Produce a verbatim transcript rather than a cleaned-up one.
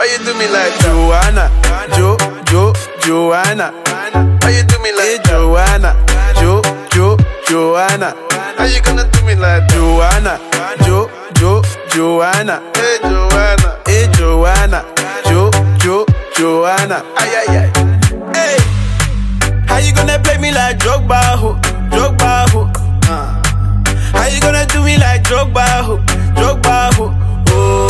you do me like Joanna? Jo, Jo, Joanna. How you do me like Joanna? Jo, Jo, Joanna. How you gonna do me like Joanna? Jo, Jo, Joanna. Hey Joanna, hey Joanna. Jo, Jo, Joanna. Ay ay ay. Hey, how you gonna play me like Drogba ho, Drogba ho? Uh. How you gonna do me like Drogba ho, Drogba ho? Oh.